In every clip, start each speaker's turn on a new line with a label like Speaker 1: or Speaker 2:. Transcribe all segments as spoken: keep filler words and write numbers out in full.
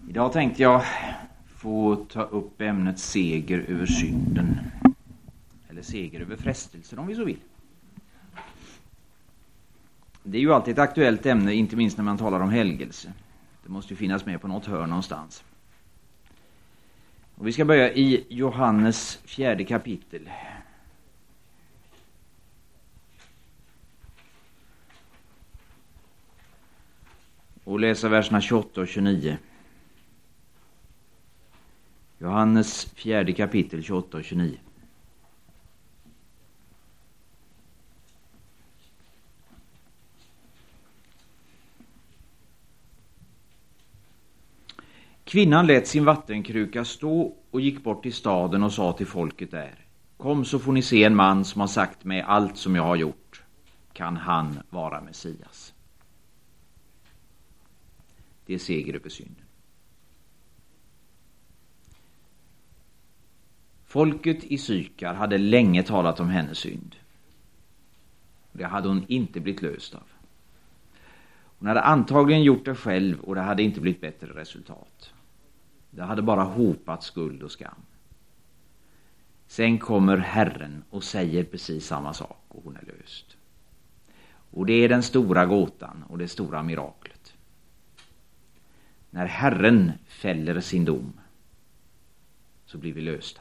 Speaker 1: Idag tänkte jag få ta upp ämnet seger över synden. Eller seger över frestelser om vi så vill. Det är ju alltid ett aktuellt ämne, inte minst när man talar om helgelse. Det måste ju finnas med på något hörn någonstans. Och vi ska börja i Johannes fjärde kapitel. Och läsa verserna tjugoåtta och tjugonio. Johannes fjärde kapitel tjugoåtta och tjugonio. Kvinnan lät sin vattenkruka stå och gick bort till staden och sa till folket där: Kom, så får ni se en man som har sagt mig allt som jag har gjort. Kan han vara Messias? Det är seger över synden. Folket i Sykar hade länge talat om hennes synd. Det hade hon inte blivit löst av. Hon hade antagligen gjort det själv och det hade inte blivit bättre resultat. Det hade bara hopat skuld och skam. Sen kommer Herren och säger precis samma sak och hon är löst. Och det är den stora gåtan och det stora miraklet. När Herren fäller sin dom så blir vi lösta.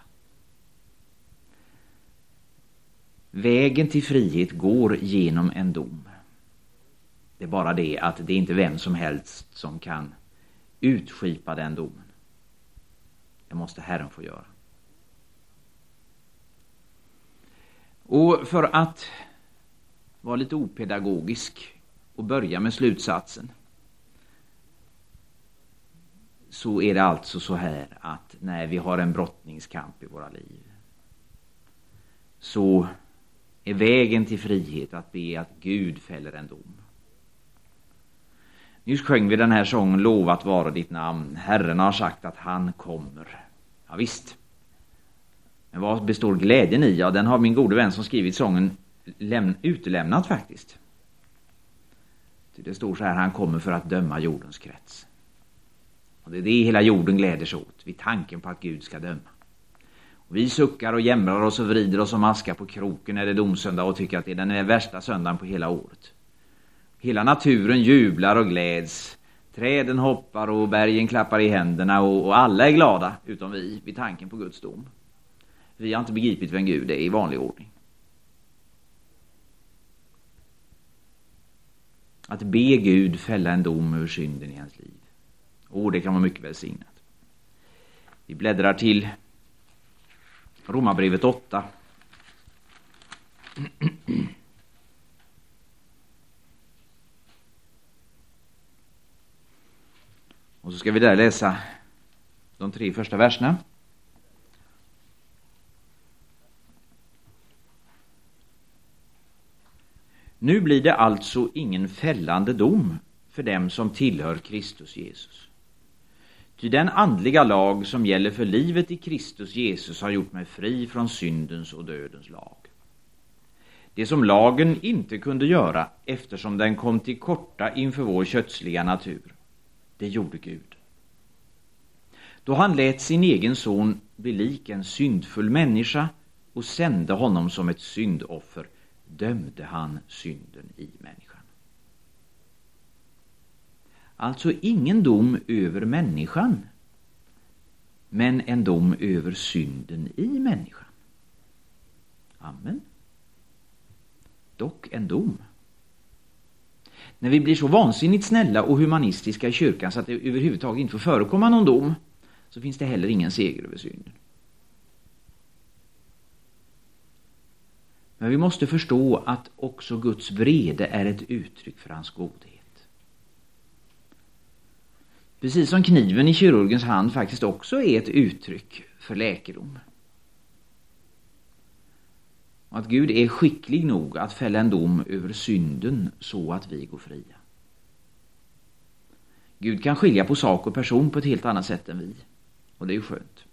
Speaker 1: Vägen till frihet går genom en dom. Det är bara det att det är inte vem som helst som kan utskipa den domen. Det måste Herren få göra. Och för att vara lite opedagogisk och börja med slutsatsen, så är det alltså så här att när vi har en brottningskamp i våra liv, så är vägen till frihet att be att Gud fäller en dom. Nyss sjöng vi den här sången, lovat vara ditt namn. Herren har sagt att han kommer. Ja visst. Men vad består glädjen i? Ja, den har min gode vän som skrivit sången läm- utelämnat faktiskt. Det står så här: han kommer för att döma jordens krets. Och det är det hela jorden gläder sig åt, vid tanken på att Gud ska döma. Och vi suckar och jämrar oss och vrider oss som aska på kroken när det är domsöndag och tycker att det är den värsta söndagen på hela året. Hela naturen jublar och gläds. Träden hoppar och bergen klappar i händerna och, och alla är glada utom vi vid tanken på Guds dom. Vi har inte begripit vem Gud är i vanlig ordning. Att be Gud fälla en dom över synden i ens liv. Och det kan vara mycket välsignat. Vi bläddrar till Romarbrevet åtta. Och så ska vi där läsa de tre första verserna. Nu blir det alltså ingen fällande dom för dem som tillhör Kristus Jesus. Ty den andliga lag som gäller för livet i Kristus Jesus har gjort mig fri från syndens och dödens lag. Det som lagen inte kunde göra eftersom den kom till korta inför vår kötsliga natur, det gjorde Gud. Då han lät sin egen son bli lik en syndfull människa och sände honom som ett syndoffer, dömde han synden i människan. Alltså ingen dom över människan, men en dom över synden i människan. Amen. Dock en dom. När vi blir så vansinnigt snälla och humanistiska i kyrkan så att det överhuvudtaget inte får förekomma någon dom, så finns det heller ingen seger över synden. Men vi måste förstå att också Guds vrede är ett uttryck för hans godhet. Precis som kniven i kirurgens hand faktiskt också är ett uttryck för läkedom. Och att Gud är skicklig nog att fälla en dom över synden så att vi går fria. Gud kan skilja på sak och person på ett helt annat sätt än vi. Och det är ju skönt.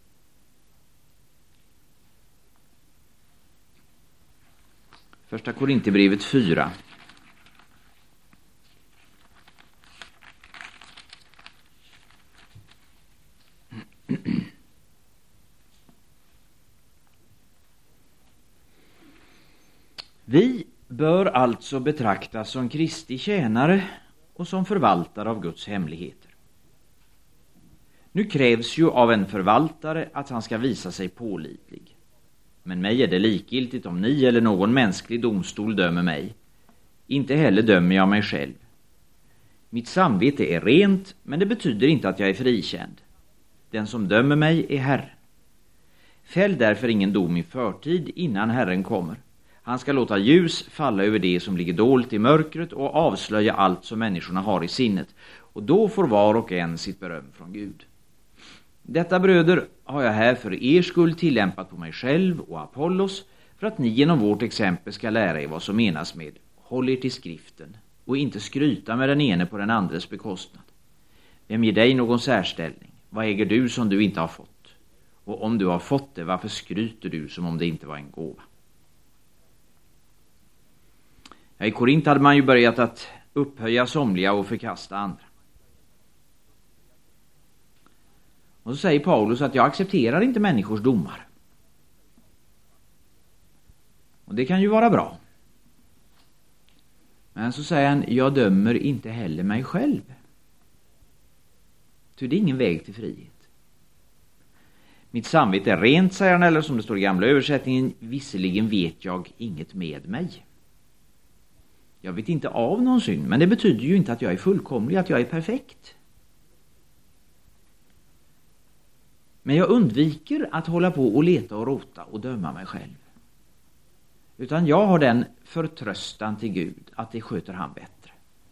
Speaker 1: Första Korinthierbrevet fyra. bör alltså betraktas som Kristi tjänare och som förvaltare av Guds hemligheter. Nu krävs ju av en förvaltare att han ska visa sig pålitlig. Men mig är det likgiltigt om ni eller någon mänsklig domstol dömer mig. Inte heller dömer jag mig själv. Mitt samvete är rent, men det betyder inte att jag är frikänd. Den som dömer mig är Herren. Fäll därför ingen dom i förtid innan Herren kommer. Han ska låta ljus falla över det som ligger dolt i mörkret och avslöja allt som människorna har i sinnet. Och då får var och en sitt beröm från Gud. Detta, bröder, har jag här för er skull tillämpat på mig själv och Apollos, för att ni genom vårt exempel ska lära er vad som menas med håll er till skriften och inte skryta med den ene på den andres bekostnad. Vem ger dig någon särställning? Vad äger du som du inte har fått? Och om du har fått det, varför skryter du som om det inte var en gåva? Ja, i Korint hade man ju börjat att upphöja somliga och förkasta andra. Och så säger Paulus att jag accepterar inte människors domar. Och det kan ju vara bra. Men så säger han, jag dömer inte heller mig själv. Ty det är ingen väg till frihet. Mitt samvete är rent, säger han, eller som det står i gamla översättningen, visserligen vet jag inget med mig. Jag vet inte av någon synd, men det betyder ju inte att jag är fullkomlig, att jag är perfekt. Men jag undviker att hålla på och leta och rota och döma mig själv. Utan jag har den förtröstan till Gud att det sköter han bättre.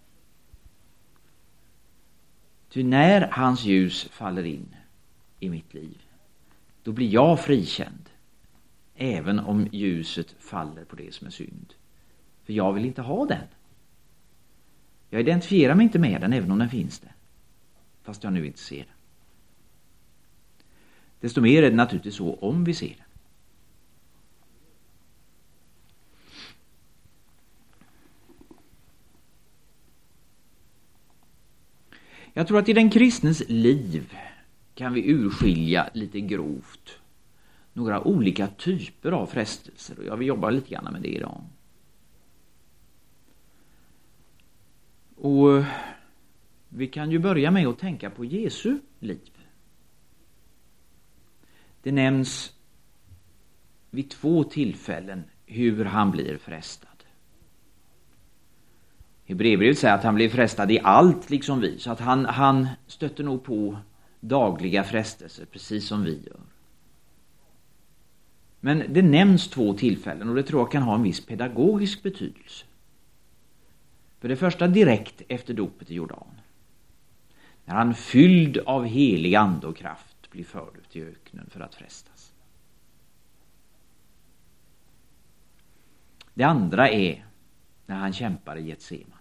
Speaker 1: Ty när hans ljus faller in i mitt liv, då blir jag frikänd. Även om ljuset faller på det som är synd. För jag vill inte ha den. Jag identifierar mig inte med den även om den finns där. Fast jag nu inte ser den. Desto mer är det naturligtvis så om vi ser den. Jag tror att i den kristnes liv kan vi urskilja lite grovt några olika typer av frestelser. Och jag vill jobba lite grann med det idag. Och vi kan ju börja med att tänka på Jesu liv. Det nämns vid två tillfällen hur han blir frestad. Hebreerbrevet säger att han blir frestad i allt liksom vi. Så att han, han stöter nog på dagliga frestelser precis som vi gör. Men det nämns två tillfällen och det tror jag kan ha en viss pedagogisk betydelse. För det första direkt efter dopet i Jordan. När han fylld av helig ande och kraft blir förd ut i öknen för att frestas. Det andra är när han kämpar i Getsemane.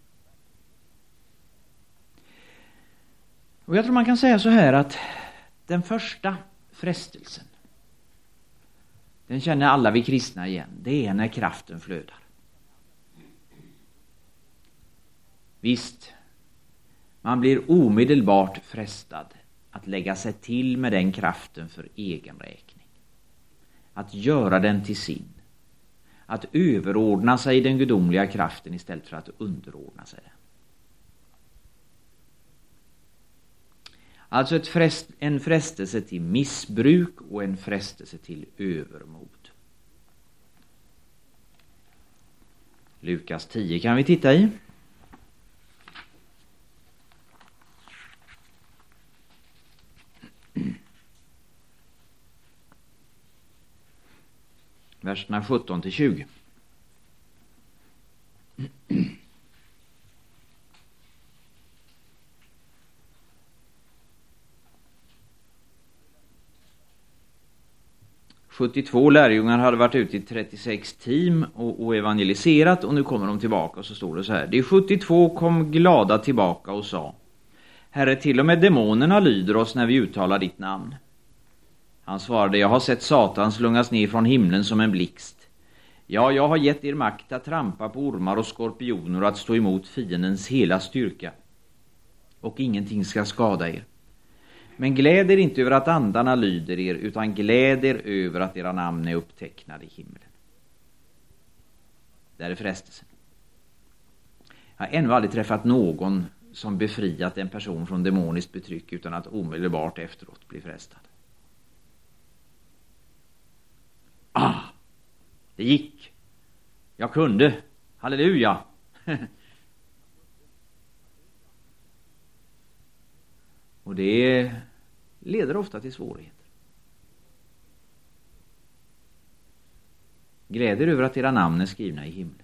Speaker 1: Och jag tror man kan säga så här att den första frestelsen, den känner alla vi kristna igen. Det är när kraften flödar. Visst, man blir omedelbart frestad att lägga sig till med den kraften för egen räkning. Att göra den till sin. Att överordna sig den gudomliga kraften istället för att underordna sig den. Alltså ett frest, en frestelse till missbruk och en frestelse till övermod. Lukas tio kan vi titta i. Verserna sjutton till tjugo. sjuttiotvå lärjungar hade varit ute i trettiosex team och, och evangeliserat och nu kommer de tillbaka och så står det så här. De sjuttiotvå kom glada tillbaka och sa: Herre, till och med demonerna lyder oss när vi uttalar ditt namn. Han svarade: jag har sett Satan slungas ner från himlen som en blixt. Ja, jag har gett er makt att trampa på ormar och skorpioner och att stå emot fiendens hela styrka. Och ingenting ska skada er. Men gläd er inte över att andarna lyder er, utan gläd er över att era namn är upptecknade i himlen. där är frestelsen. Jag har ännu aldrig träffat någon som befriat en person från demoniskt betryck utan att omedelbart efteråt bli frestad. Ah, det gick. Jag kunde. Halleluja. Och det leder ofta till svårigheter. Gläder över att era namn är skrivna i himlen.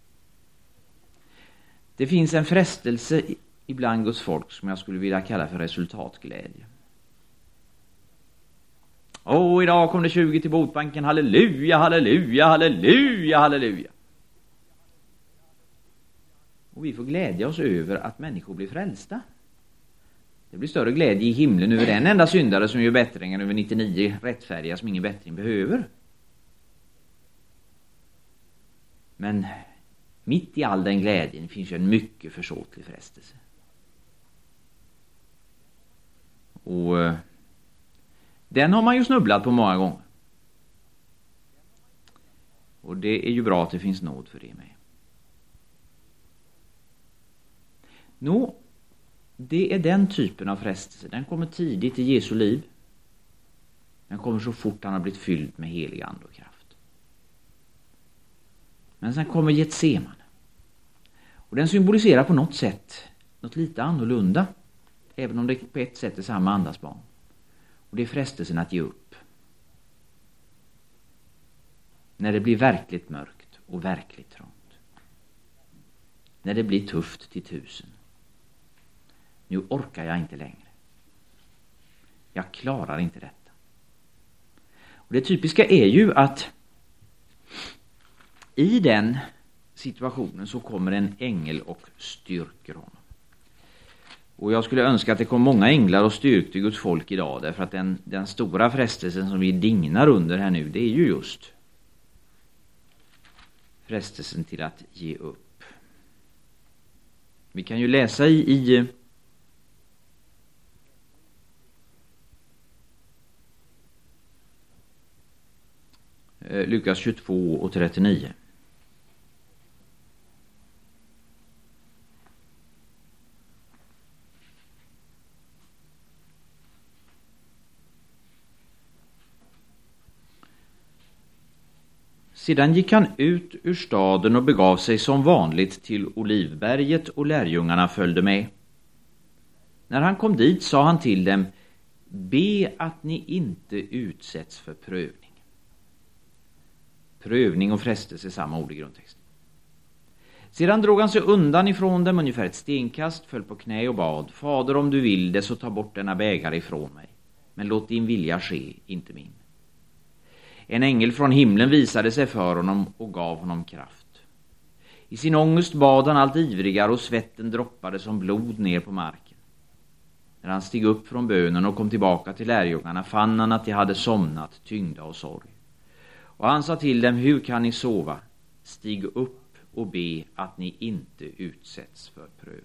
Speaker 1: Det finns en frestelse ibland Guds folk som jag skulle vilja kalla för resultatglädje. Åh, idag kom det tjugo till botbanken. Halleluja, halleluja, halleluja, halleluja. Och vi får glädja oss över att människor blir frälsta. Det blir större glädje i himlen över en enda syndare som gör bättring än över nittionio rättfärdiga som ingen bättring behöver. Men mitt i all den glädjen finns ju en mycket försåtlig frestelse. Och eh, den har man ju snubblat på många gånger. Och det är ju bra att det finns nåd för det med. Nå, det är den typen av frestelse. Den kommer tidigt i Jesu liv. Den kommer så fort han har blivit fylld med helig ande och kraft. Men sen kommer Getsemane. Och den symboliserar på något sätt något lite annorlunda. Även om det på ett sätt är samma andas barn. Och det är frestelsen att ge upp. När det blir verkligt mörkt och verkligt trångt. När det blir tufft till tusen. Nu orkar jag inte längre. Jag klarar inte detta. Och det typiska är ju att i den situationen så kommer en ängel och styrker honom. Och jag skulle önska att det kom många änglar och styrkte Guds folk idag. Därför att den, den stora frestelsen som vi dignar under här nu, det är ju just frestelsen till att ge upp. Vi kan ju läsa i, i Lukas tjugotvå och trettionio. Sedan gick han ut ur staden och begav sig som vanligt till Olivberget och lärjungarna följde med. När han kom dit sa han till dem: be att ni inte utsätts för prövning. Prövning och frestelse är samma ord i grundtexten. Sedan drog han sig undan ifrån dem ungefär ett stenkast, föll på knä och bad: Fader, om du vill det, så ta bort denna bägare ifrån mig. Men låt din vilja ske, inte min. En ängel från himlen visade sig för honom och gav honom kraft. I sin ångest bad han allt ivrigare och svetten droppade som blod ner på marken. När han steg upp från bönen och kom tillbaka till lärjungarna fann han att de hade somnat, tyngda och sorg. Och han sa till dem: hur kan ni sova? Stig upp och be att ni inte utsätts för prövning.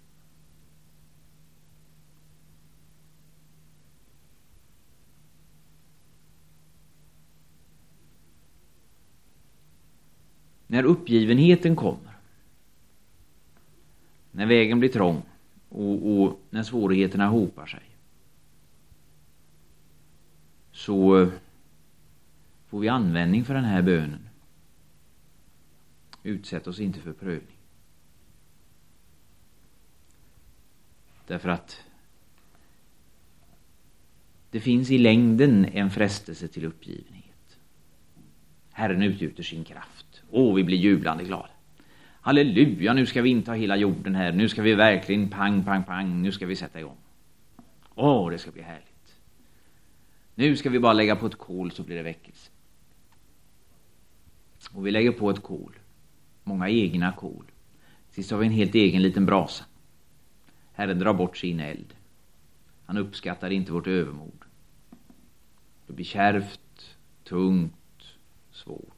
Speaker 1: När uppgivenheten kommer, när vägen blir trång och, och när svårigheterna hopar sig, så får vi användning för den här bönen. Utsätt oss inte för prövning. Därför att det finns i längden en frestelse till uppgivenhet. Herren utgjuter sin kraft. Åh, vi blir jublande glada. Halleluja, nu ska vi inta hela jorden här. Nu ska vi verkligen pang, pang, pang. Nu ska vi sätta igång. Åh, det ska bli härligt. Nu ska vi bara lägga på ett kol så blir det väckelse. Och vi lägger på ett kol. Många egna kol. Sist har vi en helt egen liten brasa. Herren drar bort sin eld. Han uppskattar inte vårt övermod. Det blir kärvt, tungt, svårt.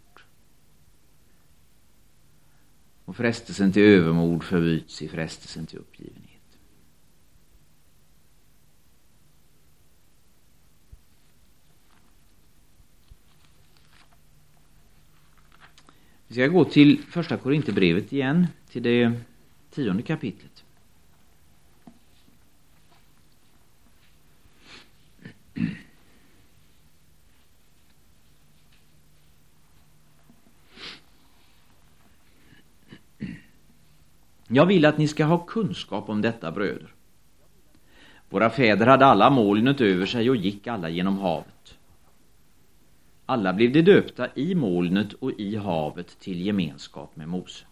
Speaker 1: Och frestelsen till övermod förbyts i frestelsen till uppgivenhet. Vi ska gå till första Korinthierbrevet igen, till det tionde kapitlet. Jag vill att ni ska ha kunskap om detta, bröder. Våra fäder hade alla molnet över sig och gick alla genom havet. Alla blev de döpta i molnet och i havet till gemenskap med Mose.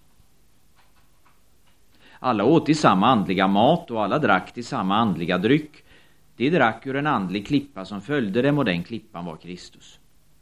Speaker 1: Alla åt i samma andliga mat och alla drack i samma andliga dryck. De drack ur en andlig klippa som följde dem, och den klippan var Kristus.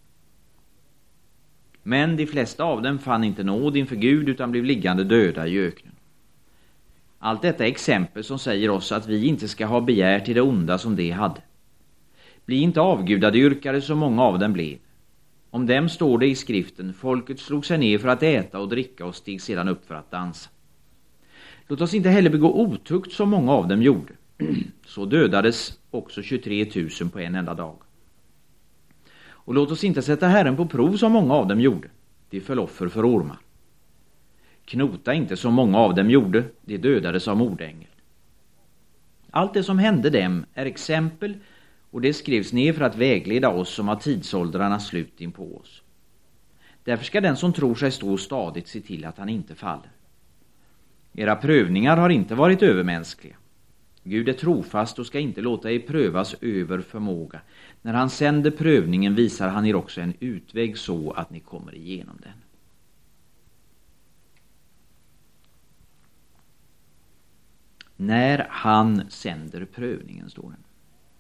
Speaker 1: Men de flesta av dem fann inte nåd inför Gud utan blev liggande döda i öknen. Allt detta är exempel som säger oss att vi inte ska ha begär till det onda som de hade. Bli inte avgudadyrkare som många av dem blev. Om dem står det i skriften: folket slog sig ner för att äta och dricka och steg sedan upp för att dansa. Låt oss inte heller begå otukt som många av dem gjorde. Så dödades också tjugotre tusen på en enda dag. Och låt oss inte sätta Herren på prov som många av dem gjorde. De föll offer för ormar. Knota inte som många av dem gjorde. De dödades av mordängel. Allt det som hände dem är exempel, och det skrevs ner för att vägleda oss som har tidsåldrarnas slut in på oss. Därför ska den som tror sig stå stadigt se till att han inte faller. Era prövningar har inte varit övermänskliga. Gud är trofast och ska inte låta er prövas över förmåga. När han sänder prövningen visar han er också en utväg så att ni kommer igenom den. När han sänder prövningen, står den.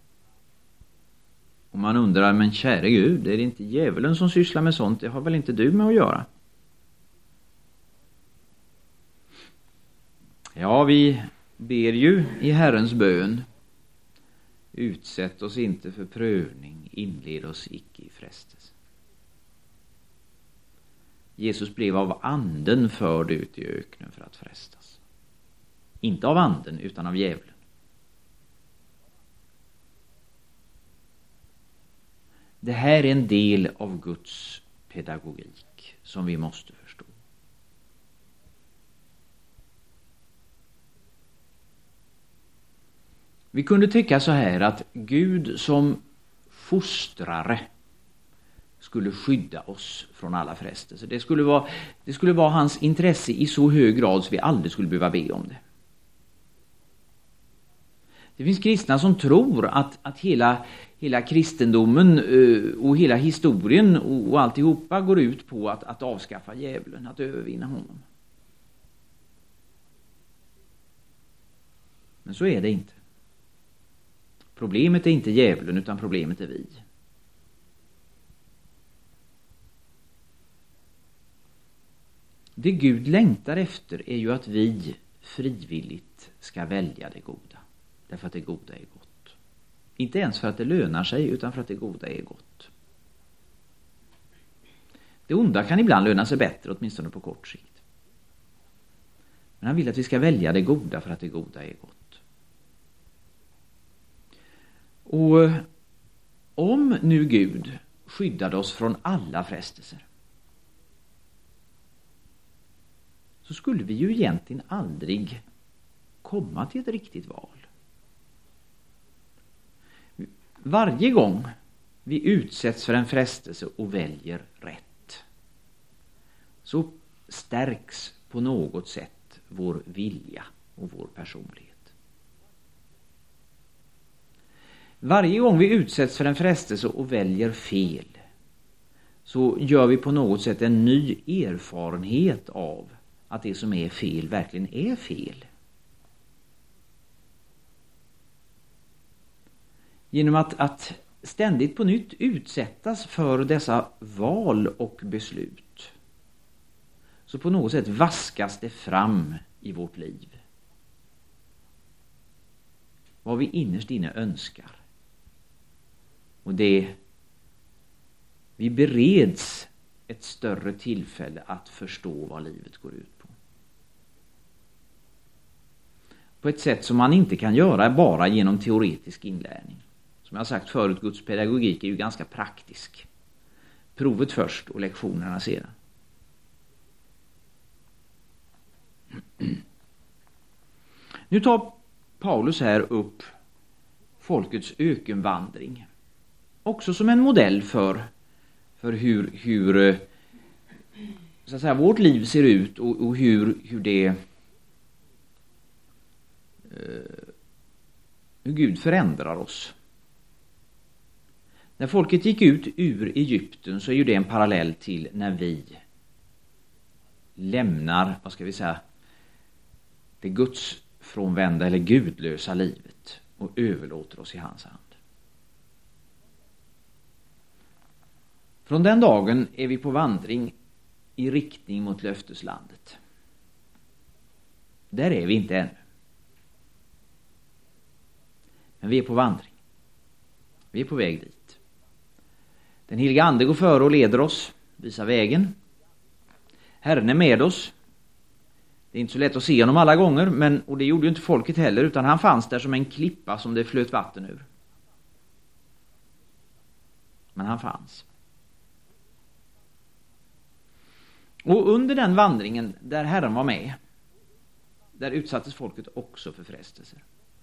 Speaker 1: Och man undrar, men käre Gud, är det inte djävulen som sysslar med sånt? Det har väl inte du med att göra? Ja, vi ber ju i Herrens bön: utsätt oss inte för prövning, inled oss icke i frestelse. Jesus blev av anden förd ut i öknen för att frestas. Inte av anden utan av djävulen. Det här är en del av Guds pedagogik som vi måste förstå. Vi kunde tycka så här att Gud som fostrare skulle skydda oss från alla frestelser. Det skulle vara, det skulle vara hans intresse i så hög grad så vi aldrig skulle behöva be om det. Det finns kristna som tror att, att hela, hela kristendomen och hela historien och alltihopa går ut på att, att avskaffa djävulen, att övervinna honom. Men så är det inte. Problemet är inte djävulen utan problemet är vi. Det Gud längtar efter är ju att vi frivilligt ska välja det goda. Därför att det goda är gott. Inte ens för att det lönar sig utan för att det goda är gott. Det onda kan ibland löna sig bättre, åtminstone på kort sikt. Men han vill att vi ska välja det goda för att det goda är gott. Och om nu Gud skyddade oss från alla frestelser, så skulle vi ju egentligen aldrig komma till ett riktigt val. Varje gång vi utsätts för en frestelse och väljer rätt, så stärks på något sätt vår vilja och vår personlighet. Varje gång vi utsätts för en frestelse och väljer fel, så gör vi på något sätt en ny erfarenhet av att det som är fel verkligen är fel. Genom att, att ständigt på nytt utsättas för dessa val och beslut, så på något sätt vaskas det fram i vårt liv vad vi innerst inne önskar. Och det vi bereds ett större tillfälle att förstå vad livet går ut på. På ett sätt som man inte kan göra bara genom teoretisk inlärning. Som jag har sagt förut, Guds pedagogik är ju ganska praktisk. Provet först och lektionerna sedan. Nu tar Paulus här upp folkets ökenvandring. Också som en modell för, för hur, hur så att säga, vårt liv ser ut och, och hur, hur det eh, hur Gud förändrar oss. När folket gick ut ur Egypten så är ju det en parallell till när vi lämnar, vad ska vi säga, det gudsfrånvända eller gudlösa livet och överlåter oss i hans hand. Från den dagen är vi på vandring i riktning mot löfteslandet. Där är vi inte ännu. Men vi är på vandring. Vi är på väg dit. Den heliga ande går före och leder oss, visar vägen. Herren är med oss. Det är inte så lätt att se honom alla gånger, men, och det gjorde ju inte folket heller, utan han fanns där som en klippa som det flöt vatten ur. Men han fanns. Och under den vandringen där Herren var med, där utsattes folket också för frestelser.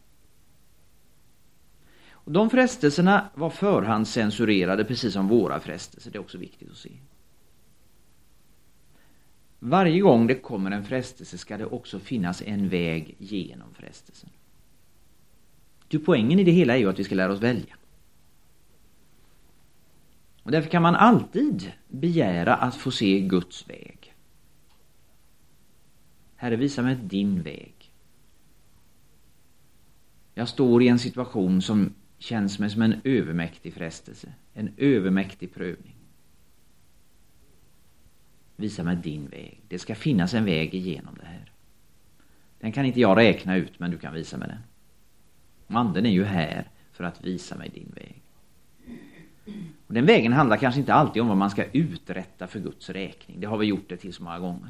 Speaker 1: Och de frestelserna var förhandscensurerade precis som våra frestelser. Det är också viktigt att se. Varje gång det kommer en frestelse ska det också finnas en väg genom frestelsen. Ty poängen i det hela är ju att vi ska lära oss välja. Och därför kan man alltid begära att få se Guds väg. Herre, visa mig din väg. Jag står i en situation som känns mig som en övermäktig frestelse. En övermäktig prövning. Visa mig din väg. Det ska finnas en väg igenom det här. Den kan inte jag räkna ut, men du kan visa mig den. Anden är ju här för att visa mig din väg. Och den vägen handlar kanske inte alltid om vad man ska uträtta för Guds räkning. Det har vi gjort det till så många gånger.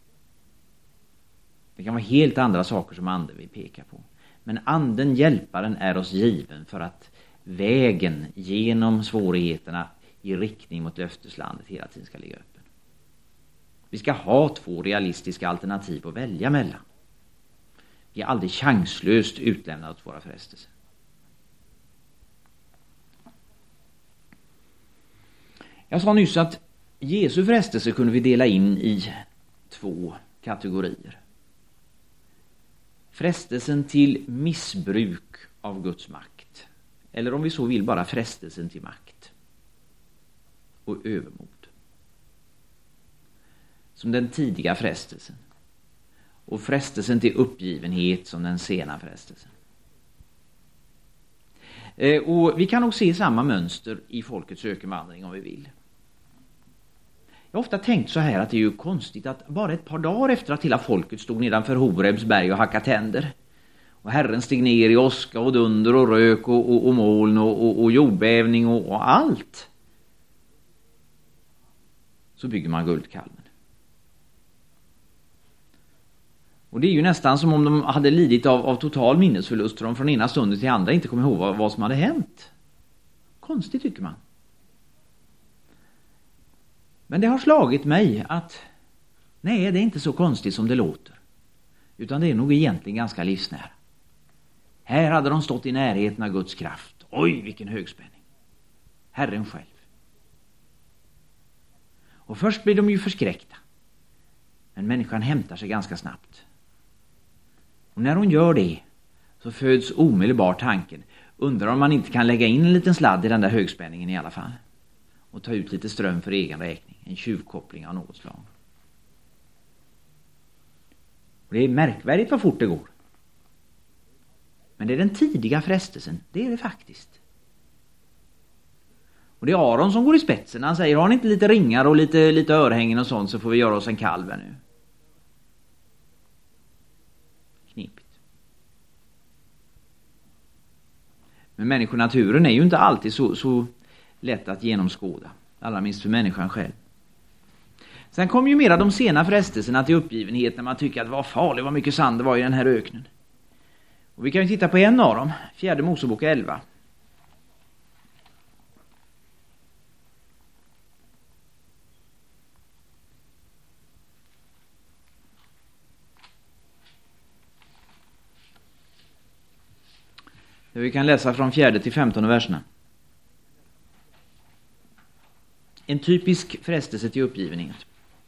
Speaker 1: Det kan vara helt andra saker som anden vill peka på. Men anden, hjälparen, är oss given för att vägen genom svårigheterna i riktning mot löfteslandet hela tiden ska ligga öppen. Vi ska ha två realistiska alternativ att välja mellan. Vi är aldrig chanslöst utlämnade åt våra frestelser. Jag sa nyss att Jesu frestelse kunde vi dela in i två kategorier. Frestelsen till missbruk av Guds makt. Eller om vi så vill bara frestelsen till makt. Och övermod. Som den tidiga frestelsen. Och frestelsen till uppgivenhet som den sena frestelsen. Och vi kan nog se samma mönster i folkets ökenvandring om vi vill. Jag har ofta tänkt så här att det är ju konstigt att bara ett par dagar efter att hela folket stod nedanför Horebs berg och hackade tänder. Och Herren steg ner i åska och dunder och rök och, och, och moln och, och, och jordbävning och, och allt. Så bygger man guldkalven. Och det är ju nästan som om de hade lidit av, av total minnesförlust och de från ena stunden till andra inte kom ihåg vad, vad som hade hänt. Konstigt tycker man. Men det har slagit mig att nej, det är inte så konstigt som det låter. Utan det är nog egentligen ganska livsnära. Här hade de stått i närheten av Guds kraft. Oj, vilken högspänning. Herren själv. Och först blir de ju förskräckta. Men människan hämtar sig ganska snabbt. Och när hon gör det så föds omedelbart tanken. Undrar om man inte kan lägga in en liten sladd i den där högspänningen i alla fall. Och ta ut lite ström för egen räkning. En tjuvkoppling av något slag. Och det är märkvärdigt vad fort det går. Men det är den tidiga frestelsen. Det är det faktiskt. Och det är Aron som går i spetsen. Han säger, har ni inte lite ringar och lite, lite örhängen och sånt så får vi göra oss en kalv nu. Knipigt. Men människonaturen är ju inte alltid så, så lätt att genomskåda. Allra minst för människan själv. Sen kommer ju mera de sena frestelserna till uppgivenhet när man tycker att vad farligt, vad mycket sand det var i den här öknen. Och vi kan ju titta på en av dem, fjärde Mosebok elva. Så vi kan läsa från fjärde till femtonde verserna. En typisk frestelse till uppgivenhet.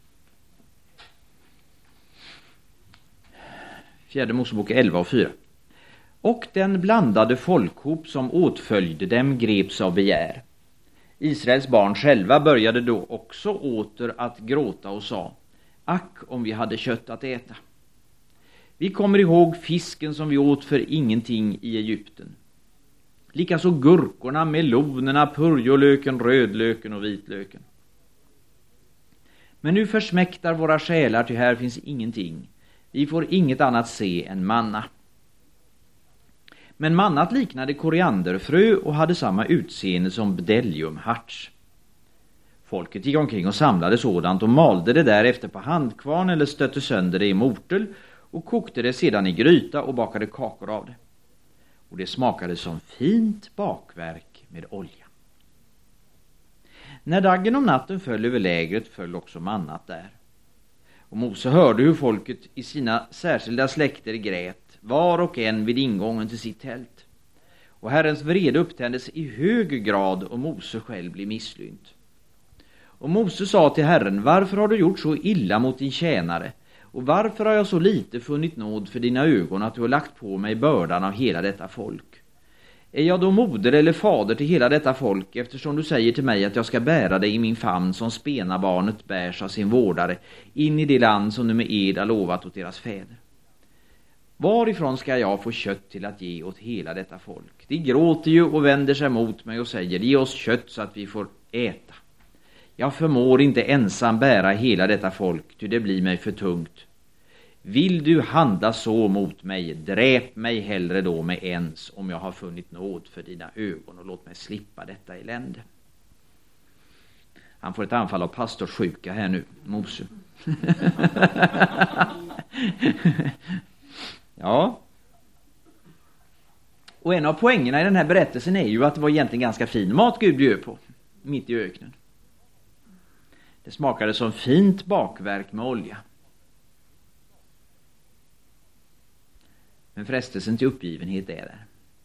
Speaker 1: Fjärde Mosebok elva och fyra. Och den blandade folkhop som åtföljde dem greps av begär. Israels barn själva började då också åter att gråta och sa: ack, om vi hade kött att äta. Vi kommer ihåg fisken som vi åt för ingenting i Egypten. Likaså gurkorna, melonerna, purjolöken, rödlöken och vitlöken. Men nu försmäktar våra själar, ty här finns ingenting. Vi får inget annat se än manna. Men mannat liknade korianderfrö och hade samma utseende som bdelliumharts. Folket gick omkring och samlade sådant och malde det därefter på handkvarn eller stötte sönder det i mortel och kokte det sedan i gryta och bakade kakor av det. Och det smakade som fint bakverk med olja. När dagen om natten föll över lägret föll också mannat där. Och Mose hörde hur folket i sina särskilda släkter grät, var och en vid ingången till sitt tält. Och Herrens vrede upptändes i hög grad och Mose själv blev misslynt. Och Mose sa till Herren: varför har du gjort så illa mot din tjänare? Och varför har jag så lite funnit nåd för dina ögon att du har lagt på mig bördan av hela detta folk? Är jag då moder eller fader till hela detta folk, eftersom du säger till mig att jag ska bära dig i min famn som spenabarnet bärs av sin vårdare in i det land som du med ed har lovat åt deras fäder? Varifrån ska jag få kött till att ge åt hela detta folk? De gråter ju och vänder sig mot mig och säger: ge oss kött så att vi får äta. Jag förmår inte ensam bära hela detta folk, ty det blir mig för tungt. Vill du handla så mot mig, dräp mig hellre då med ens, om jag har funnit nåd för dina ögon, och låt mig slippa detta elände. Han får ett anfall av pastorssjuka här nu, Mose. Ja. Och en av poängerna i den här berättelsen är ju att det var egentligen ganska fin mat Gud bjöd på, mitt i öknen. Det smakade som fint bakverk med olja. Men frestelsen till uppgivenhet är där.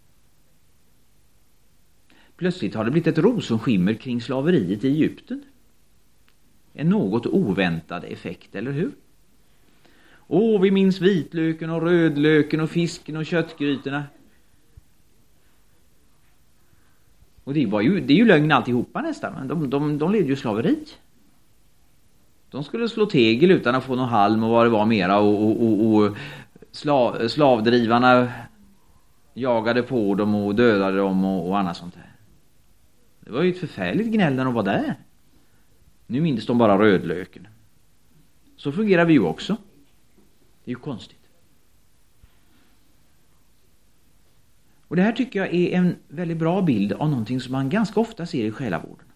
Speaker 1: Plötsligt har det blivit ett rosenskimmer kring slaveriet i Egypten. En något oväntad effekt, eller hur? Åh, vi minns vitlöken och rödlöken och fisken och köttgrytorna. Och det, var ju, det är ju lögn alltihopa nästan, men de, de, de levde ju slaveri. De skulle slå tegel utan att få någon halm och vad det var mera, och, och, och, och slav, slavdrivarna jagade på dem och dödade dem och, och annat sånt där. Det var ju ett förfärligt gnäll när de var där. Nu minns de bara rödlöken. Så fungerar vi ju också. Det är ju konstigt. Och det här tycker jag är en väldigt bra bild av någonting som man ganska ofta ser i själavården.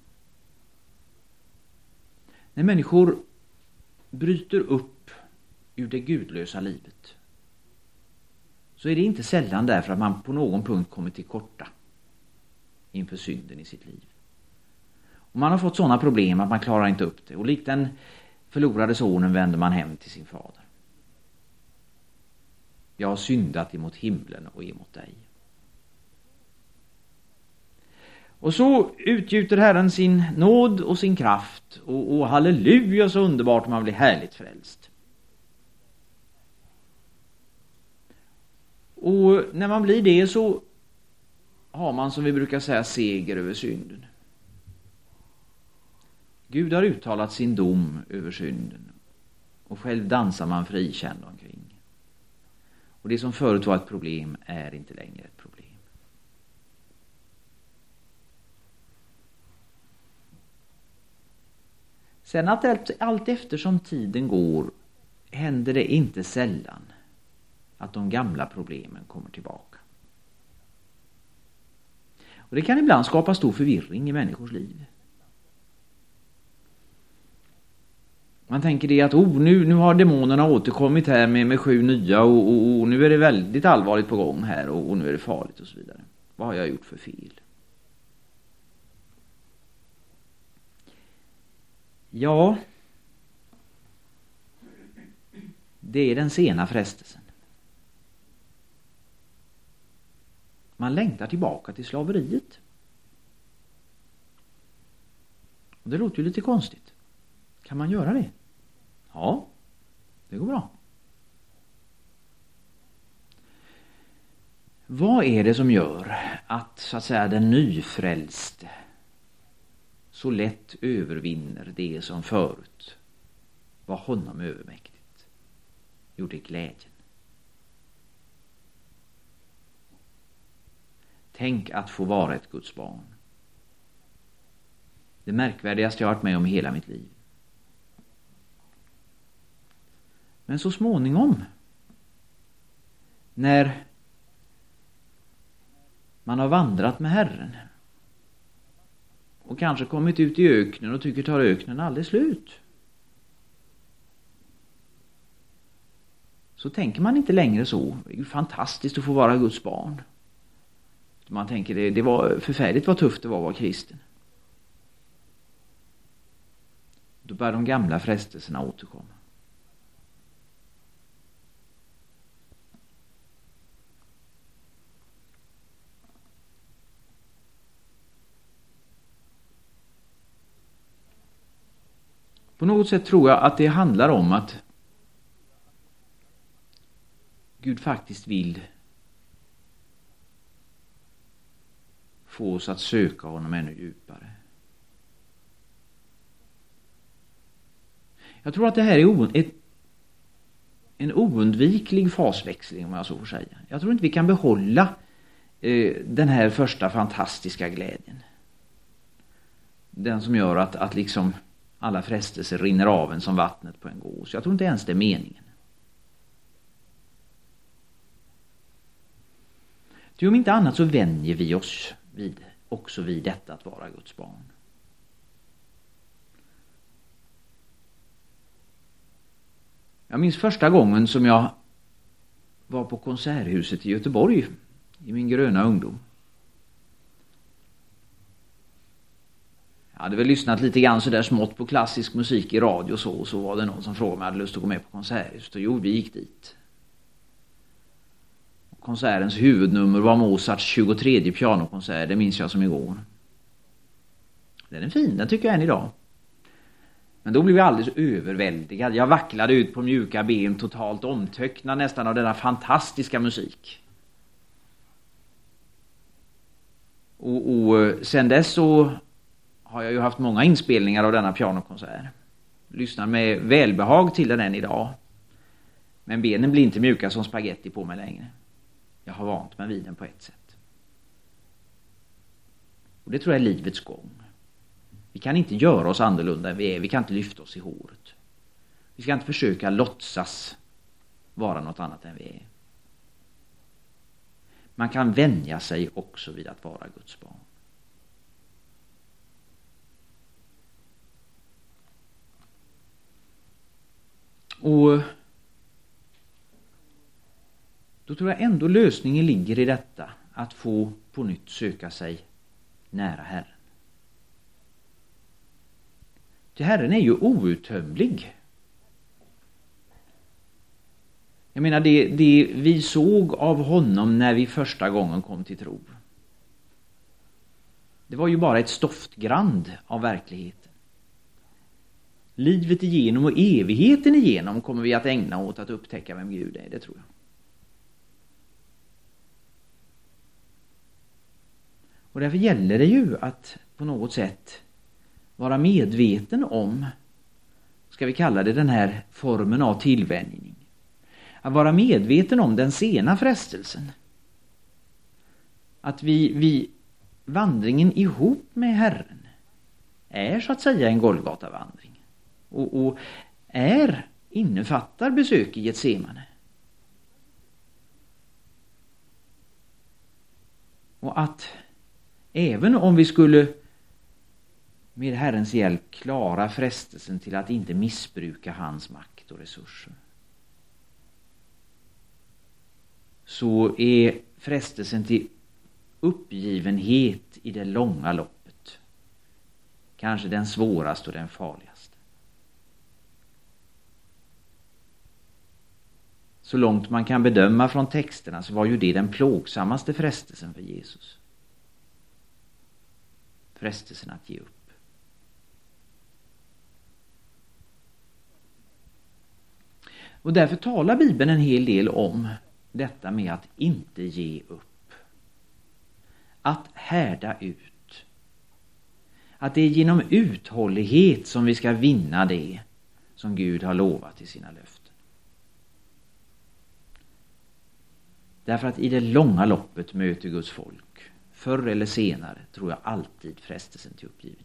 Speaker 1: När människor bryter upp ur det gudlösa livet, så är det inte sällan därför att man på någon punkt kommer till korta inför synden i sitt liv. Och man har fått sådana problem att man klarar inte upp det. Och likt den förlorade sonen vänder man hem till sin fader. Jag har syndat emot himlen och emot dig. Och så utgjuter Herren sin nåd och sin kraft. Och, och halleluja, så underbart, man blir härligt frälst. Och när man blir det så har man, som vi brukar säga, seger över synden. Gud har uttalat sin dom över synden. Och själv dansar man frikänd omkring. Och det som förut var ett problem är inte längre ett problem. Sen att allt, allt eftersom tiden går händer det inte sällan att de gamla problemen kommer tillbaka. Och det kan ibland skapa stor förvirring i människors liv. Man tänker det att oh, nu, nu har demonerna återkommit här med, med sju nya och, och, och nu är det väldigt allvarligt på gång här och, och nu är det farligt och så vidare. Vad har jag gjort för fel? Ja, det är den sena frestelsen. man längtar tillbaka till slaveriet. Och det låter ju lite konstigt. Kan man göra det? Ja, det går bra. Vad är det som gör att, så att säga, den nyfrälste så lätt övervinner det som förut var honom övermäktigt? Jo, det är glädjen. Tänk att få vara ett Guds barn. Det märkvärdigaste jag har varit med om i hela mitt liv. Men så småningom, när man har vandrat med Herren och kanske kommit ut i öknen och tycker tar öknen aldrig slut, så tänker man inte längre så. Det är ju fantastiskt att få vara Guds barn. Man tänker det, det var förfärligt vad tufft det var att vara kristen. Då börjar de gamla frestelserna återkomma. På något sätt tror jag att det handlar om att Gud faktiskt vill få oss att söka honom ännu djupare. Jag tror att det här är o- ett, en oundviklig fasväxling, om jag så får säga. Jag tror inte vi kan behålla eh, den här första fantastiska glädjen. Den som gör att, att liksom alla frestelser rinner av en som vattnet på en gås. Jag tror inte ens det är meningen. Ty om inte annat så vänjer vi oss vid, också vid detta att vara Guds barn. Jag minns första gången som jag var på Konserthuset i Göteborg i min gröna ungdom. Jag hade väl lyssnat lite grann så där smått på klassisk musik i radio och så, och så var det någon som frågade om jag hade lust att gå med på Konserthuset, och jo, vi gick dit. Konsertens huvudnummer var Mozarts tjugotredje pianokonsert, det minns jag som igår. Den är fin, den tycker jag än idag. Men då blev jag alldeles överväldigad. Jag vacklade ut på mjuka ben, totalt omtöcknad nästan av denna fantastiska musik. Och, och sen dess så har jag ju haft många inspelningar av denna pianokonsert. Lyssnar med välbehag till den än idag. Men benen blir inte mjuka som spaghetti på mig längre. Jag har vant mig vid den på ett sätt. Och det tror jag är livets gång. Vi kan inte göra oss annorlunda än vi är. Vi kan inte lyfta oss i håret. Vi ska inte försöka låtsas vara något annat än vi är. Man kan vänja sig också vid att vara Guds barn. Och då tror jag ändå lösningen ligger i detta, att få på nytt söka sig nära Herren. Till Herren är ju outtömlig. Jag menar, det, det vi såg av honom när vi första gången kom till tro, det var ju bara ett stoftgrand av verkligheten. Livet igenom och evigheten igenom kommer vi att ägna åt att upptäcka vem Gud är, det tror jag. Och därför gäller det ju att på något sätt vara medveten om, ska vi kalla det, den här formen av tillvänjning. Att vara medveten om den sena frestelsen. Att vi, vi vandringen ihop med Herren är så att säga en Golgata-vandring. Och, och är, innefattar besök i Getsemane. Och att även om vi skulle med Herrens hjälp klara frestelsen till att inte missbruka hans makt och resurser, så är frestelsen till uppgivenhet i det långa loppet kanske den svåraste och den farligaste. Så långt man kan bedöma från texterna så var ju det den plågsammaste frestelsen för Jesus. Frestelsen att ge upp. Och därför talar Bibeln en hel del om detta med att inte ge upp. Att härda ut. Att det är genom uthållighet som vi ska vinna det som Gud har lovat i sina löften. Därför att i det långa loppet möter Guds folk, förr eller senare, tror jag alltid frestelsen till uppgivenhet.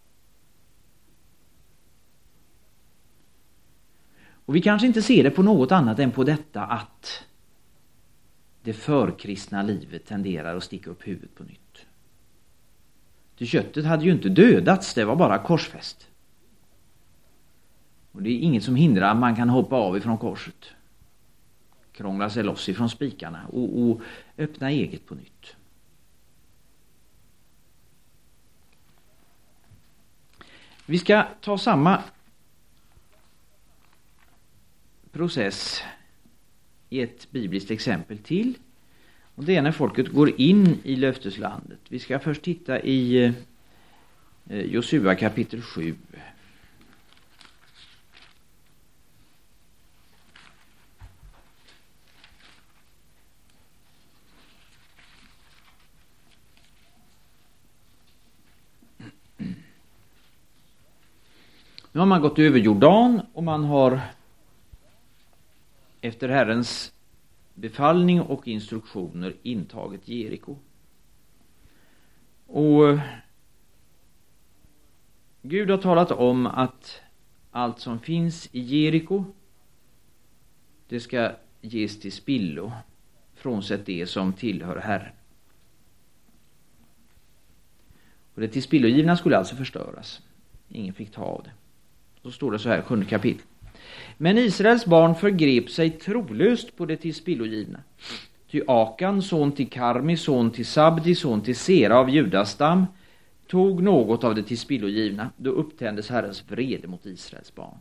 Speaker 1: Och vi kanske inte ser det på något annat än på detta att det förkristna livet tenderar att sticka upp huvudet på nytt. Det köttet hade ju inte dödats, det var bara korsfäst. Och det är inget som hindrar att man kan hoppa av ifrån korset. Krångla sig loss ifrån spikarna och, och öppna eget på nytt. Vi ska ta samma process i ett bibliskt exempel till. Och det är när folket går in i löfteslandet. Vi ska först titta i eh, Josua kapitel sju. Nu har man gått över Jordan och man har efter Herrens befallning och instruktioner intagit Jeriko. Och Gud har talat om att allt som finns i Jeriko, det ska ges till spillo, frånsett det som tillhör Herren. Och det till spillogivna skulle alltså förstöras. Ingen fick ta av det. Så står det så här, sjunde kapitel. Men Israels barn förgrep sig trolöst på det till spillogivna. Ty Akan, son till Karmi, son till Sabdi, son till Sera av Judastam, tog något av det till spillogivna. Då upptändes Herrens vrede mot Israels barn.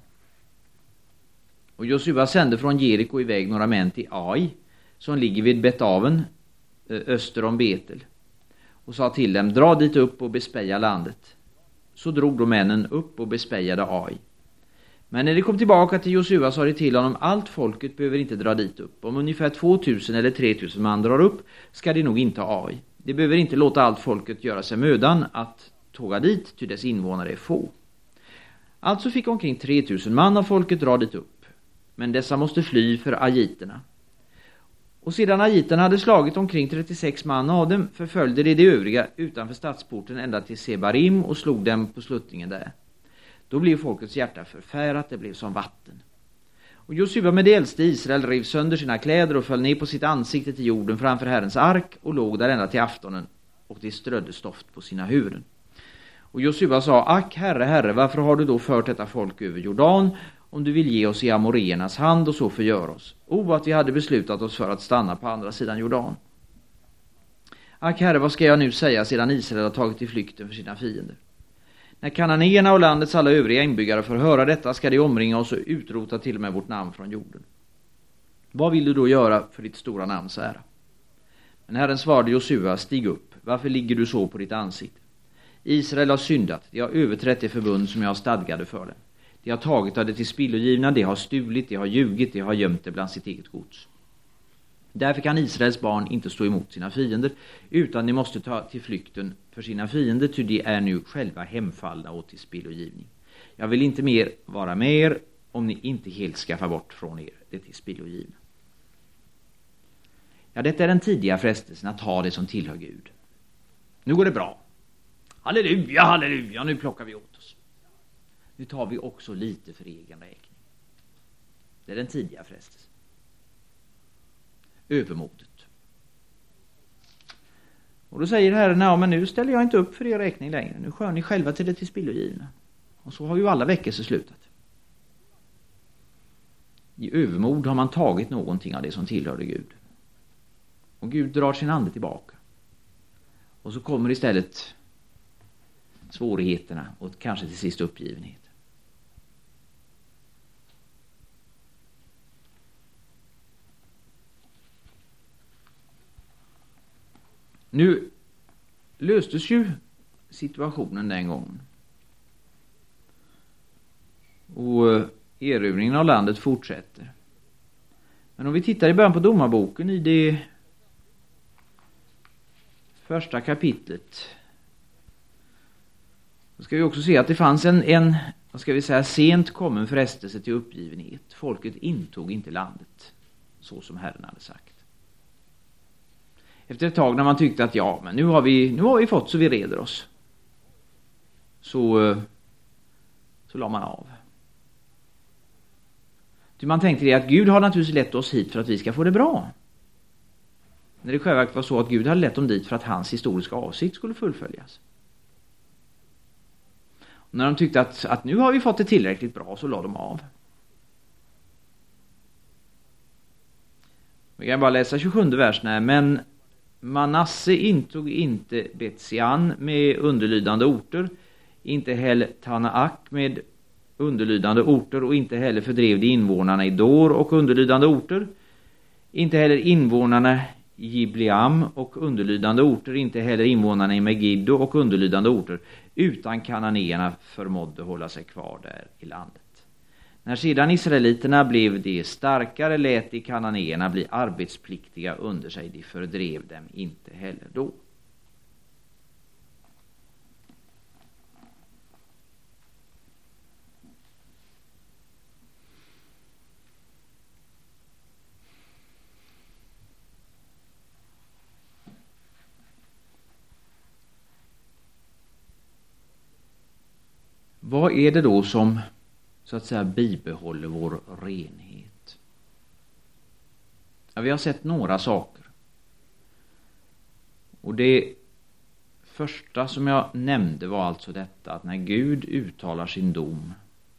Speaker 1: Och Josua sände från Jeriko iväg några män till Ai, som ligger vid Betaven, öster om Betel, och sa till dem, dra dit upp och bespeja landet. Så drog då männen upp och bespejade Ai. Men när de kom tillbaka till Josua sa de till honom, allt folket behöver inte dra dit upp. Om ungefär tvåtusen eller tretusen man drar upp ska de nog inte ha Ai. De behöver inte låta allt folket göra sig mödan att tåga dit, ty dess invånare är få. Alltså fick omkring tretusen man av folket dra dit upp. Men dessa måste fly för ajiterna. Och sedan ajiterna hade slagit omkring trettiosex man av dem förföljde de de övriga utanför stadsporten ända till Sebarim och slog dem på sluttningen där. Då blev folkets hjärta förfärat, det blev som vatten. Och Josua med de äldste Israel rev sönder sina kläder och föll ner på sitt ansikte till jorden framför Herrens ark och låg där ända till aftonen, och de strödde stoft på sina huvuden. Och Josua sa, ack herre, herre, varför har du då fört detta folk över Jordan, om du vill ge oss i amoreernas hand och så förgör oss? O, att vi hade beslutat oss för att stanna på andra sidan Jordan. Ack herre, vad ska jag nu säga sedan Israel har tagit i flykten för sina fiender? När kananéerna och landets alla övriga inbyggare får höra detta ska de omringa oss och utrota till och med vårt namn från jorden. Vad vill du då göra för ditt stora namns ära? Men Herren svarade Josua, stig upp. Varför ligger du så på ditt ansikte? Israel har syndat. De har överträtt det förbund som jag stadgade för dem. De har tagit av det till spillogivna, de har stulit, de har ljugit, de har gömt det bland sitt eget gods. Därför kan Israels barn inte stå emot sina fiender, utan de måste ta till flykten för sina fiender, ty de är nu själva hemfallna åt till spillogivning. Jag vill inte mer vara med er om ni inte helt skaffar bort från er det till spillogivna. Ja, detta är den tidiga frestelsen att ta det som tillhör Gud. Nu går det bra. Halleluja, halleluja, nu plockar vi åt oss. Nu tar vi också lite för egen räkning. Det är den tidiga frestelsen. Övermodet. Och då säger Herren, ja men nu ställer jag inte upp för er räkning längre. Nu skör ni själva till det till spillogivna. Och så har ju alla väckelser slutat. I övermod har man tagit någonting av det som tillhörde Gud. Och Gud drar sin ande tillbaka. Och så kommer istället svårigheterna och kanske till sist uppgivenhet. Nu löstes ju situationen den gången. Och erövringen av landet fortsätter. Men om vi tittar i början på domarboken i det första kapitlet, så ska vi också se att det fanns en, en vad ska vi säga, sent kommen frestelse till uppgivenhet. Folket intog inte landet så som Herren hade sagt. Efter ett tag när man tyckte att ja, men nu har vi, nu har vi fått så vi reder oss, så, så la man av. Ty man tänkte det att Gud har naturligtvis lett oss hit för att vi ska få det bra. När det självklart var så att Gud hade lett dem dit för att hans historiska avsikt skulle fullföljas. Och när de tyckte att, att nu har vi fått det tillräckligt bra, så la de av. Vi kan bara läsa tjugosjunde versen här. Men Manasse intog inte Betsian med underlydande orter, inte heller Tanaak med underlydande orter, och inte heller fördrev de invånarna i Dor och underlydande orter, inte heller invånarna i Gibleam och underlydande orter, inte heller invånarna i Megiddo och underlydande orter, utan kananéerna förmådde hålla sig kvar där i landet. När sedan israeliterna blev de starkare, lät de kananéerna bli arbetspliktiga under sig, de fördrev dem inte heller då. Vad är det då som så att säga bibehåller vår renhet? Ja, vi har sett några saker. Och det första som jag nämnde var alltså detta, att när Gud uttalar sin dom,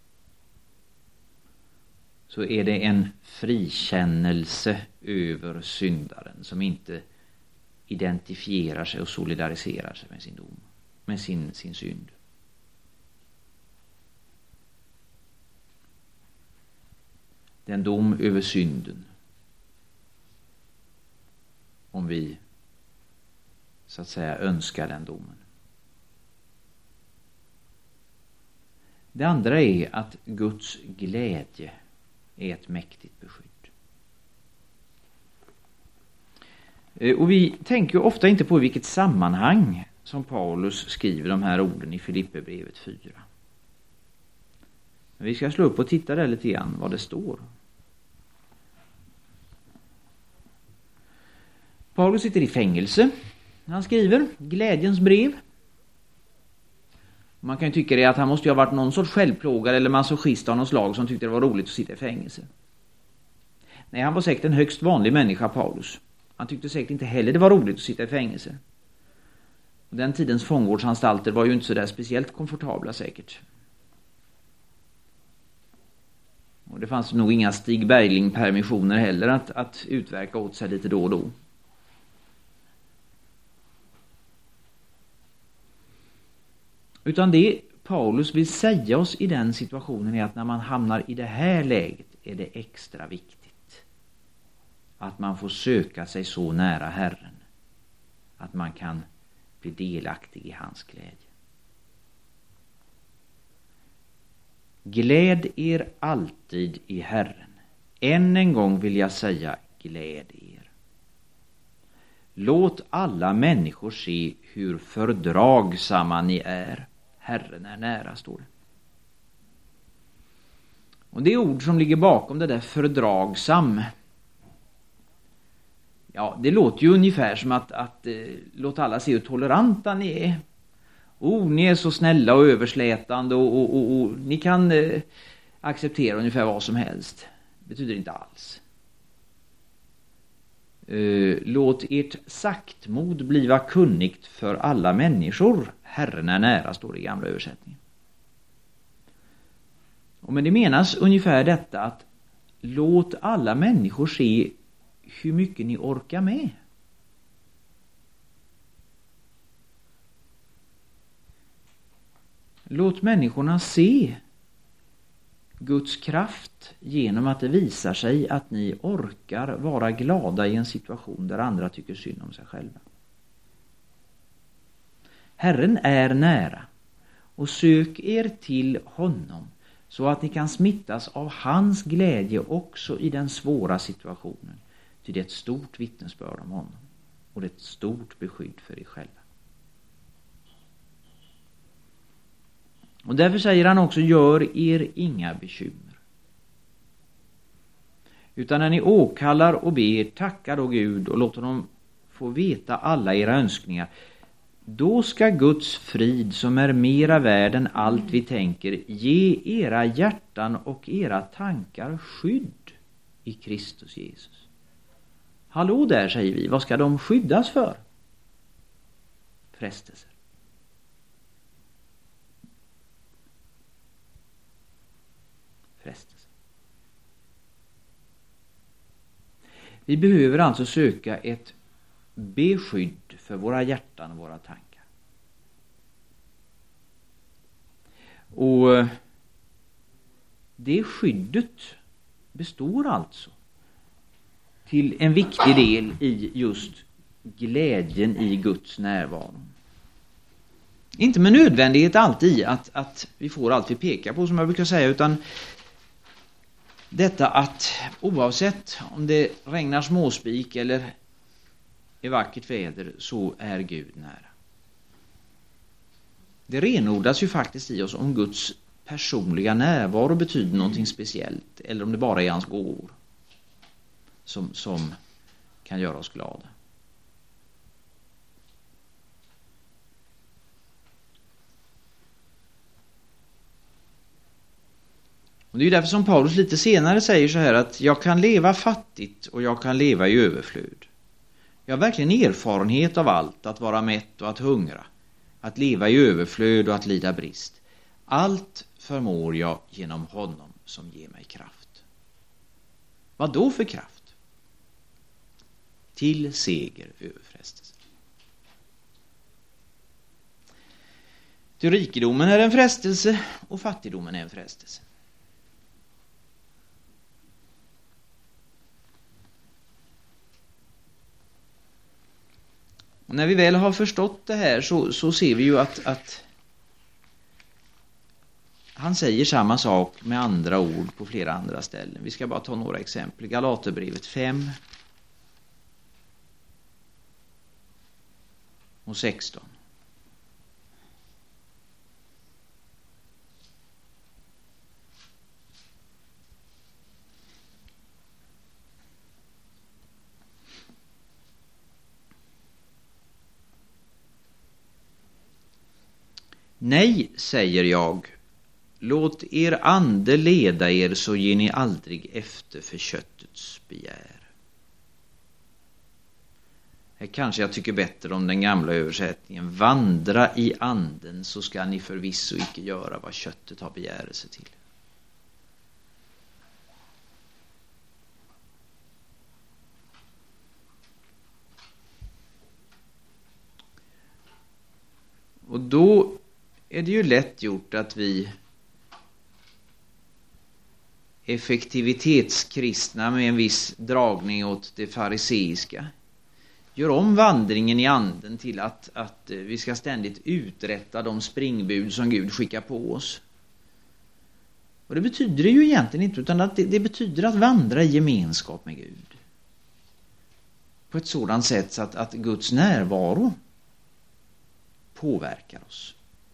Speaker 1: så är det en frikännelse över syndaren som inte identifierar sig och solidariserar sig med sin dom, med sin, sin synd. Det är en dom över synden. Om vi så att säga önskar den domen. Det andra är att Guds glädje är ett mäktigt beskydd. Och vi tänker ofta inte på vilket sammanhang som Paulus skriver de här orden i Filipperbrevet fyra. Men vi ska slå upp och titta där lite grann vad det står. Paulus sitter i fängelse. Han skriver glädjens brev. Man kan ju tycka det att han måste ju ha varit någon sorts självplågare eller masochist av någon slag som tyckte det var roligt att sitta i fängelse. Nej, han var säkert en högst vanlig människa, Paulus. Han tyckte säkert inte heller det var roligt att sitta i fängelse. Och den tidens fångvårdsanstalter var ju inte så där speciellt komfortabla säkert. Och det fanns nog inga Stig Bergling-permissioner heller att, att utverka åt sig lite då och då. Utan det Paulus vill säga oss i den situationen är att när man hamnar i det här läget är det extra viktigt att man får söka sig så nära Herren att man kan bli delaktig i hans glädje. Gläd er alltid i Herren. Än en gång vill jag säga, gläd er. Låt alla människor se hur fördragsamma ni är. Herren är nära, står det. Och det ord som ligger bakom det där fördragsam, ja, det låter ju ungefär som att, att eh, låt alla se hur toleranta ni är. Oh, ni är så snälla och överslätande och, och, och, och ni kan eh, acceptera ungefär vad som helst. Det betyder inte alls. Uh, låt ert saktmod bliva kunnigt för alla människor. Herren är nära, står det i gamla översättningen. Och men det menas ungefär detta att låt alla människor se hur mycket ni orkar med. Låt människorna se Guds kraft genom att det visar sig att ni orkar vara glada i en situation där andra tycker synd om sig själva. Herren är nära, och sök er till honom så att ni kan smittas av hans glädje också i den svåra situationen. Ty det är ett stort vittnesbörd om honom, och det är ett stort beskydd för er själva. Och därför säger han också, gör er inga bekymmer. Utan när ni åkallar och ber, tacka då Gud och låt honom få veta alla era önskningar. Då ska Guds frid, som är mera värd än allt vi tänker, ge era hjärtan och era tankar skydd i Kristus Jesus. Hallå där, säger vi. Vad ska de skyddas för? Frestelser. Frestelser. Vi behöver alltså söka ett beskydd för våra hjärtan och våra tankar. Och det skyddet består alltså till en viktig del i just glädjen i Guds närvaro. Inte med nödvändighet alltid att, att vi får allt vi pekar på, som jag brukar säga, utan detta att oavsett om det regnar småspik eller i vackert väder, så är Gud nära. Det renodlas ju faktiskt i oss om Guds personliga närvaro betyder någonting speciellt, eller om det bara är hans gåvor som, som kan göra oss glada. Och det är därför som Paulus lite senare säger så här, att jag kan leva fattigt och jag kan leva i överflöd. Jag har verkligen erfarenhet av allt, att vara mätt och att hungra, att leva i överflöd och att lida brist. Allt förmår jag genom honom som ger mig kraft. Vad då för kraft? Till seger över frestelsen. Till rikedomen är en frestelse och fattigdomen är en frestelse. Och när vi väl har förstått det här så, så ser vi ju att, att han säger samma sak med andra ord på flera andra ställen. Vi ska bara ta några exempel. Galaterbrevet fem och sexton. Nej, säger jag, låt er ande leda er så ger ni aldrig efter för köttets begär. Här kanske jag tycker bättre om den gamla översättningen. Vandra i anden så ska ni förvisso icke göra vad köttet har begärelse till. Och då är det ju lätt gjort att vi effektivitetskristna med en viss dragning åt det fariseiska gör om vandringen i anden till att, att vi ska ständigt uträtta de springbud som Gud skickar på oss. Och det betyder det ju egentligen inte, utan att det, det betyder att vandra i gemenskap med Gud. På ett sådant sätt så att, att Guds närvaro påverkar oss.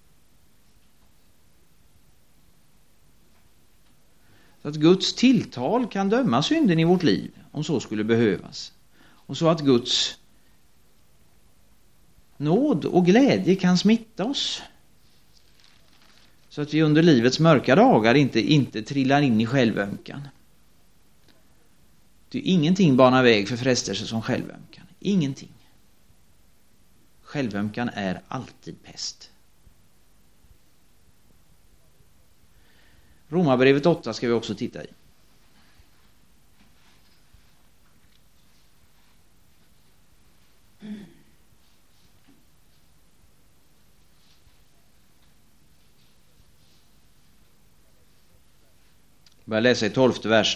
Speaker 1: Så att Guds tilltal kan döma synden i vårt liv, om så skulle behövas. Och så att Guds nåd och glädje kan smitta oss. Så att vi under livets mörka dagar inte, inte trillar in i självömkan. Det är ingenting banar väg för frestelser som självömkan. Ingenting. Självömkan är alltid pest. Romarbrevet åtta ska vi också titta i. Börja läsa i tolfte versen.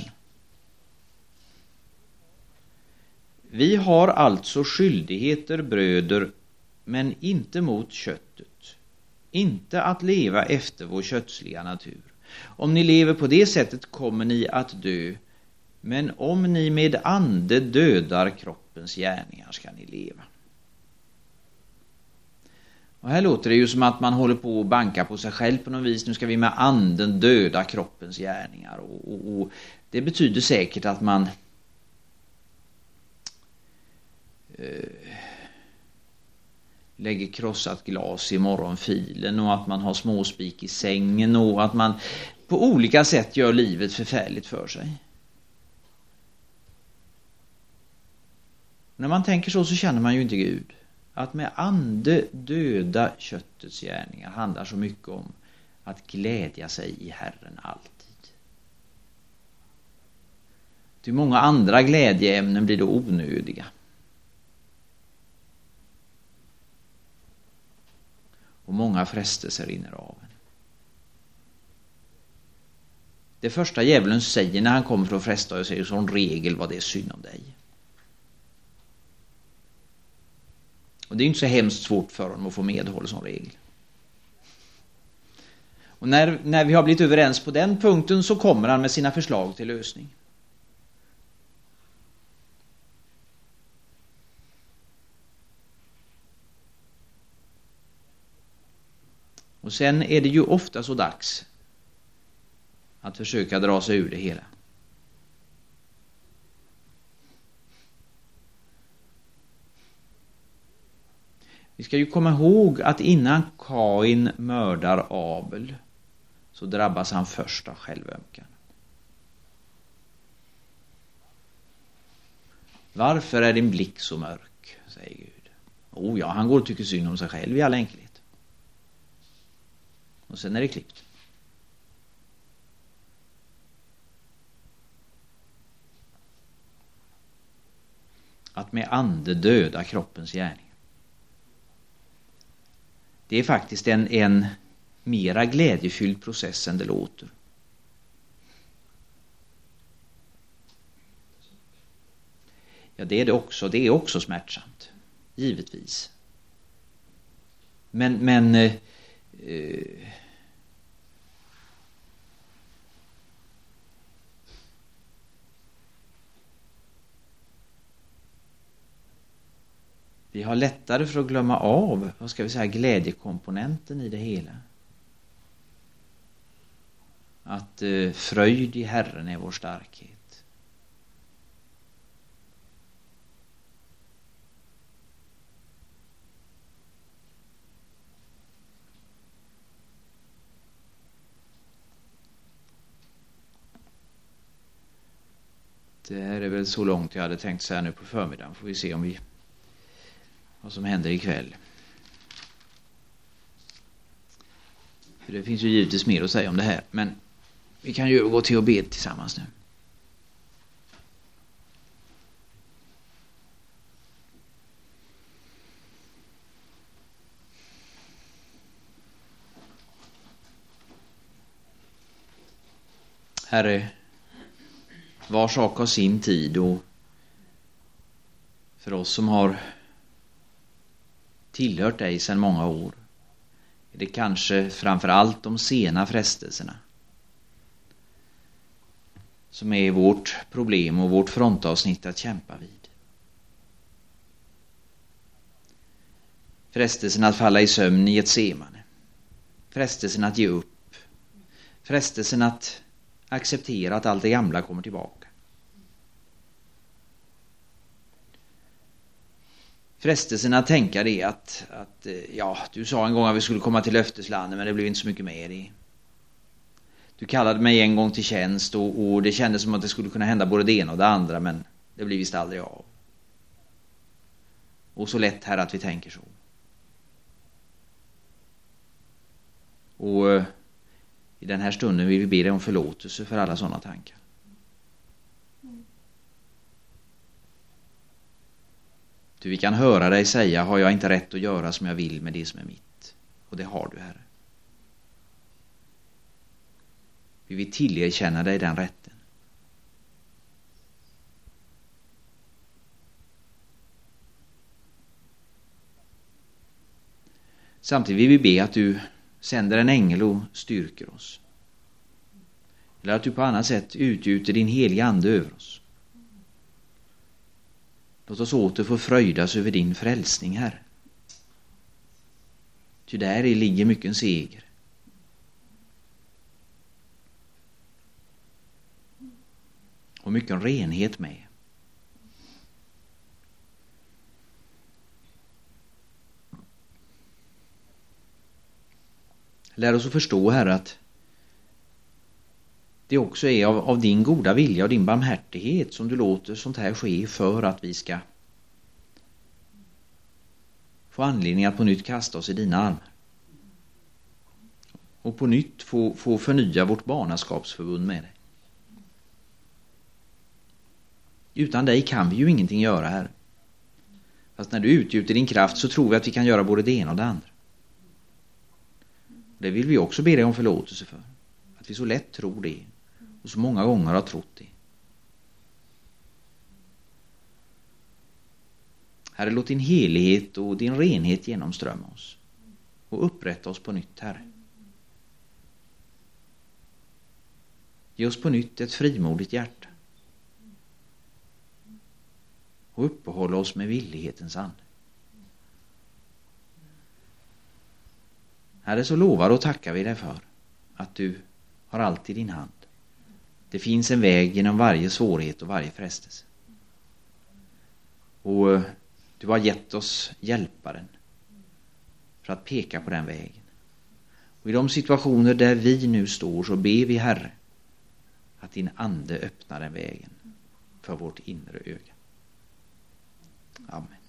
Speaker 1: Vi har alltså skyldigheter, bröder, men inte mot köttet. Inte att leva efter vår kötsliga natur. Om ni lever på det sättet kommer ni att dö. Men om ni med ande dödar kroppens gärningar ska ni leva. Och här låter det ju som att man håller på att banka på sig själv på något vis. Nu ska vi med anden döda kroppens gärningar. Och, och, och det betyder säkert att man eh, lägger krossat glas i morgonfilen och att man har småspik i sängen och att man på olika sätt gör livet förfärligt för sig. När man tänker så så känner man ju inte Gud. Att med ande döda köttets gärningar handlar så mycket om att glädja sig i Herren alltid. Ty många andra glädjeämnen blir då onödiga. Och många frestelser rinner av en. Det första djävulen säger när han kommer för att fresta och säger som regel vad det är synd om dig. Och det är inte så hemskt svårt för honom att få medhåll som regel. Och när, när vi har blivit överens på den punkten så kommer han med sina förslag till lösning. Och sen är det ju ofta så dags att försöka dra sig ur det hela. Vi ska ju komma ihåg att innan Kain mördar Abel så drabbas han först av självömkan. Varför är din blick så mörk, säger Gud. Oh ja, han går och tycker synd om sig själv i all enkelhet. Och sen är det klippt. Att med ande döda kroppens gärning. Det är faktiskt en, en mera glädjefylld process än det låter. Ja, det är det också. Det är också smärtsamt. Givetvis. Men, men eh, eh, vi har lättare för att glömma av, vad ska vi säga, glädjekomponenten i det hela. Att eh, fröjd i Herren är vår starkhet. Det här är väl så långt jag hade tänkt säga nu på förmiddagen. Får vi se om vi vad som händer ikväll. För det finns ju givetvis mer att säga om det här. Men vi kan ju gå till och be tillsammans nu. Herre, var sak har sin tid och för oss som har tillhört dig sedan många år är det kanske framför allt de sena frestelserna som är vårt problem och vårt frontavsnitt att kämpa vid. Frestelsen att falla i sömn i ett semane. Frestelsen att ge upp. Frestelsen att acceptera att allt det gamla kommer tillbaka. Frestelsen att tänka det att, att ja, du sa en gång att vi skulle komma till löfteslandet, men det blev inte så mycket mer i. Du kallade mig en gång till tjänst och, och det kändes som att det skulle kunna hända både det ena och det andra, men det blir visst aldrig av. Och så lätt här att vi tänker så. Och i den här stunden vill vi be dig om förlåtelse för alla sådana tankar. Du, vi kan höra dig säga, har jag inte rätt att göra som jag vill med det som är mitt? Och det har du, Herre. Vi vill tillerkänna dig den rätten. Samtidigt vill vi be att du sänder en ängel och styrker oss. Eller att du på annat sätt utgjuter din heliga ande över oss. Låt oss åter få fröjdas över din frälsning, Herre. Ty där i ligger mycken seger. Och mycket renhet med. Lär oss att förstå, Herre, att det också är av, av din goda vilja och din barmhärtighet som du låter sånt här ske för att vi ska få anledning att på nytt kasta oss i dina armar. Och på nytt få, få förnya vårt barnaskapsförbund med dig. Utan dig kan vi ju ingenting göra, Herre. Fast när du utgjuter din kraft så tror vi att vi kan göra både det ena och det andra. Det vill vi också be dig om förlåtelse för. Att vi så lätt tror det. Och så många gånger har trott det. Herre, låt din helighet och din renhet genomströmma oss. Och upprätta oss på nytt, Herre. Ge oss på nytt ett frimodigt hjärta. Och uppehålla oss med villighetens ande. Herre, så lovar och tackar vi dig för att du har allt i din hand. Det finns en väg genom varje svårighet och varje frestelse. Och du har gett oss hjälparen för att peka på den vägen. Och i de situationer där vi nu står så ber vi, Herre, att din ande öppnar den vägen för vårt inre öga. Amen.